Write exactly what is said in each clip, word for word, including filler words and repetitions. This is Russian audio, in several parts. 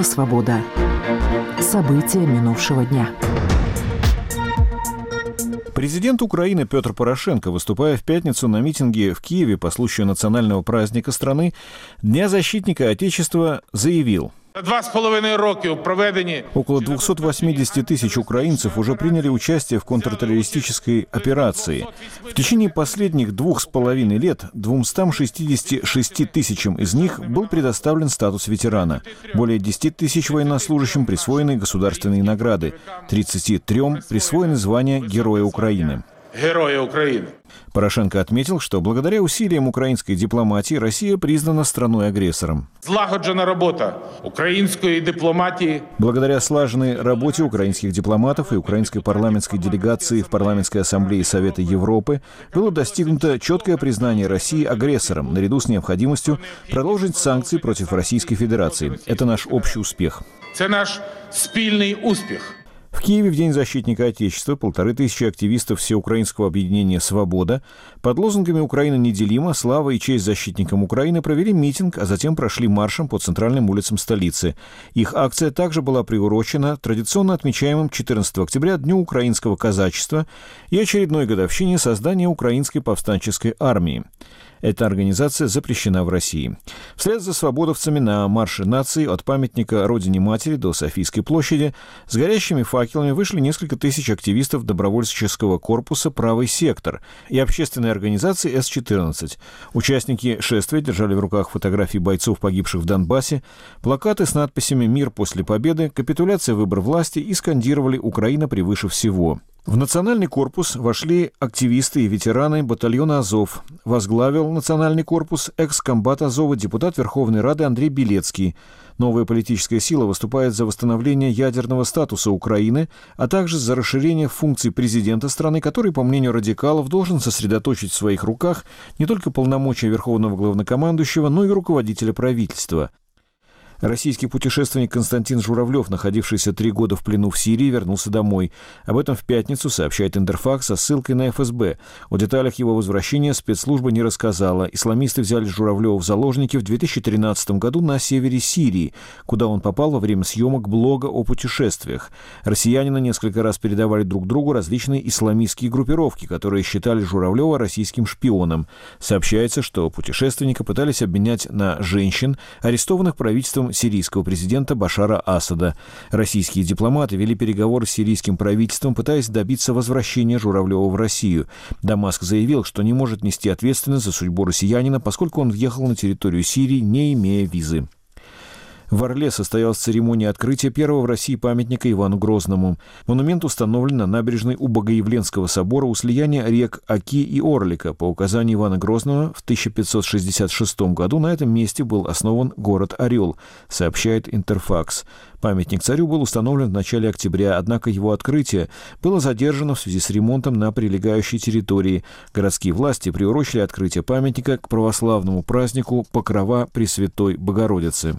«Свобода». События минувшего дня. Президент Украины Петр Порошенко, выступая в пятницу на митинге в Киеве по случаю национального праздника страны Дня защитника Отечества, заявил: Два с половиной роки проведені... Около двухсот восьмидесяти тысяч украинцев уже приняли участие в контртеррористической операции. В течение последних двух с половиной лет двумстам шестидесяти шести тысячам из них был предоставлен статус ветерана. Более десяти тысяч военнослужащим присвоены государственные награды. тридцати трём присвоены звание Героя Украины. Героя Украины. Порошенко отметил, что благодаря усилиям украинской дипломатии Россия признана страной-агрессором. Злагоджена работа украинской дипломатии. Благодаря слаженной работе украинских дипломатов и украинской парламентской делегации в Парламентской ассамблее Совета Европы было достигнуто четкое признание России агрессором, наряду с необходимостью продолжить санкции против Российской Федерации. Это наш общий успех. Это наш спільний успех. В Киеве в День защитника Отечества полторы тысячи активистов Всеукраинского объединения «Свобода» под лозунгами «Украина неделима», «Слава и честь защитникам Украины» провели митинг, а затем прошли маршем по центральным улицам столицы. Их акция также была приурочена традиционно отмечаемым четырнадцатого октября Дню украинского казачества и очередной годовщине создания Украинской повстанческой армии. Эта организация запрещена в России. Вслед за свободовцами на марше нации от памятника Родине-Матери до Софийской площади с горящими факелами вышли несколько тысяч активистов добровольческого корпуса «Правый сектор» и общественной организации эс четырнадцать. Участники шествия держали в руках фотографии бойцов, погибших в Донбассе, плакаты с надписями «Мир после победы», «Капитуляция, выбор власти» и скандировали «Украина превыше всего». В национальный корпус вошли активисты и ветераны батальона «Азов». Возглавил национальный корпус экс-комбат «Азова» депутат Верховной Рады Андрей Белецкий. Новая политическая сила выступает за восстановление ядерного статуса Украины, а также за расширение функций президента страны, который, по мнению радикалов, должен сосредоточить в своих руках не только полномочия верховного главнокомандующего, но и руководителя правительства. Российский путешественник Константин Журавлев, находившийся три года в плену в Сирии, вернулся домой. Об этом в пятницу сообщает Интерфакс со ссылкой на эф эс бэ. О деталях его возвращения спецслужба не рассказала. Исламисты взяли Журавлева в заложники в две тысячи тринадцатом году на севере Сирии, куда он попал во время съемок блога о путешествиях. Россияне несколько раз передавали друг другу различные исламистские группировки, которые считали Журавлева российским шпионом. Сообщается, что путешественника пытались обменять на женщин, арестованных правительством сирийского президента Башара Асада. Российские дипломаты вели переговоры с сирийским правительством, пытаясь добиться возвращения Журавлева в Россию. Дамаск заявил, что не может нести ответственность за судьбу россиянина, поскольку он въехал на территорию Сирии, не имея визы. В Орле состоялась церемония открытия первого в России памятника Ивану Грозному. Монумент установлен на набережной у Богоявленского собора у слияния рек Оки и Орлика. По указанию Ивана Грозного в тысяча пятьсот шестьдесят шестом году на этом месте был основан город Орел, сообщает Интерфакс. Памятник царю был установлен в начале октября, однако его открытие было задержано в связи с ремонтом на прилегающей территории. Городские власти приурочили открытие памятника к православному празднику Покрова Пресвятой Богородицы.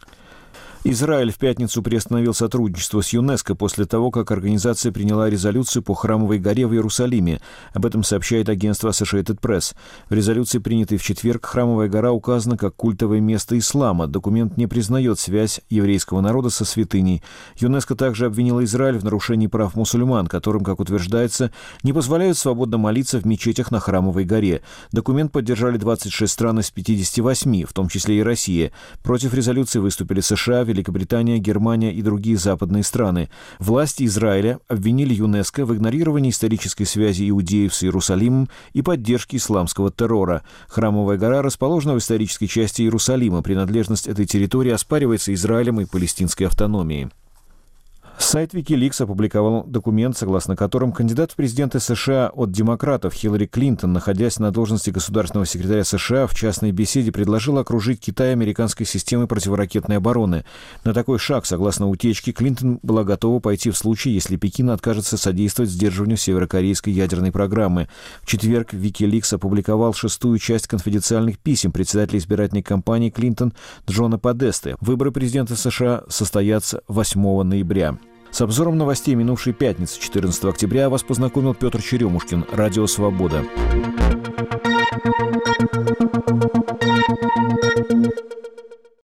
Израиль в пятницу приостановил сотрудничество с ЮНЕСКО после того, как организация приняла резолюцию по Храмовой горе в Иерусалиме. Об этом сообщает агентство Associated Press. В резолюции, принятой в четверг, Храмовая гора указана как культовое место ислама. Документ не признает связь еврейского народа со святыней. ЮНЕСКО также обвинила Израиль в нарушении прав мусульман, которым, как утверждается, не позволяют свободно молиться в мечетях на Храмовой горе. Документ поддержали двадцать шесть стран из пятидесяти восьми, в том числе и Россия. Против резолюции выступили США, Великобритания, Германия и другие западные страны. Власти Израиля обвинили ЮНЕСКО в игнорировании исторической связи иудеев с Иерусалимом и поддержке исламского террора. Храмовая гора расположена в исторической части Иерусалима. Принадлежность этой территории оспаривается Израилем и палестинской автономией. Сайт Wikileaks опубликовал документ, согласно которому кандидат в президенты США от демократов Хиллари Клинтон, находясь на должности государственного секретаря США, в частной беседе предложила окружить Китай американской системой противоракетной обороны. На такой шаг, согласно утечке, Клинтон была готова пойти в случае, если Пекин откажется содействовать сдерживанию северокорейской ядерной программы. В четверг Wikileaks опубликовал шестую часть конфиденциальных писем председателя избирательной кампании Клинтон Джона Подесты. Выборы президента США состоятся восьмого ноября. С обзором новостей минувшей пятницы, четырнадцатого октября, вас познакомил Петр Черемушкин, Радио «Свобода».